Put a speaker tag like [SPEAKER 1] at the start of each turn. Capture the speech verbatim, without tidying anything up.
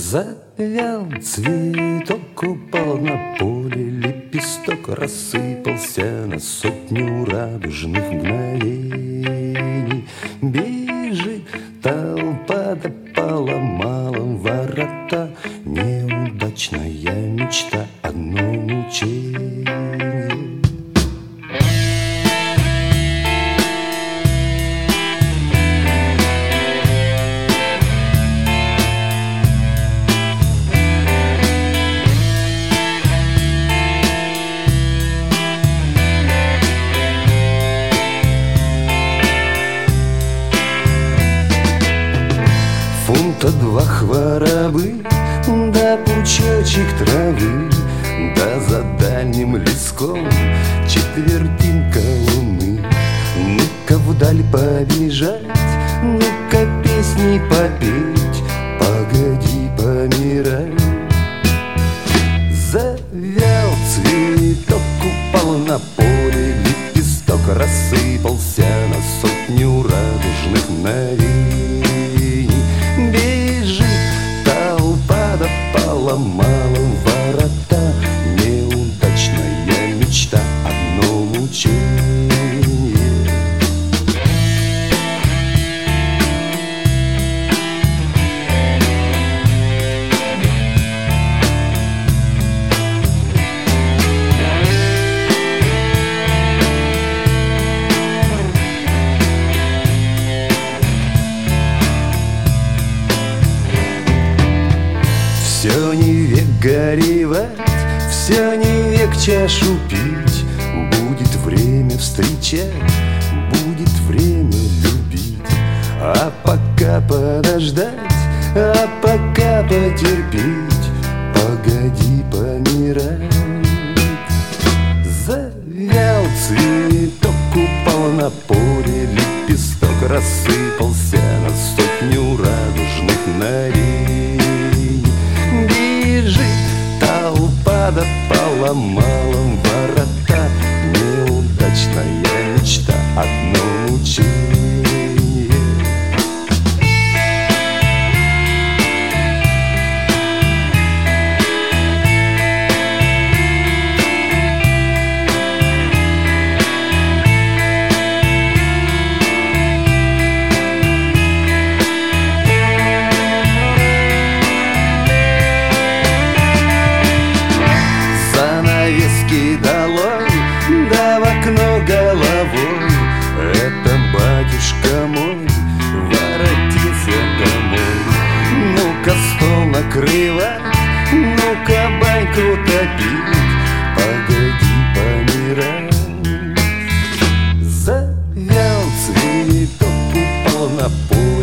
[SPEAKER 1] Завял цветок, упал на поле лепесток, рассыпался на сотню радужных мгновений. Бежит толпа, да поломала ворота, неудачная мечта, одно мучение. Фунта два хворобы, да пучочек травы, да за дальним леском четвертинка луны. Ну-ка вдаль побежать, ну-ка песни попеть, погоди помирать. Завял цветок, упал на поле лепесток, рассыпался на сотню радужных мгновений. Бежит толпа, да поломала ворота, неудачная мечта, одно мучение. Все не век горевать, все не век чашу пить. Будет время встречать, будет время любить. А пока подождать, а пока потерпеть, погоди помирать. Завял цветок, упал на поле лепесток, рассыпался на сотню радужных мгновений. Бежит толпа, да поломала ворота, неудачная мечта, одно мучение. Занавески долой, да в окно головой, это батюшка мой воротился домой. Ну-ка стол накрывать, ну-ка баньку топить, погоди помирать. Завял цветок, упал на пол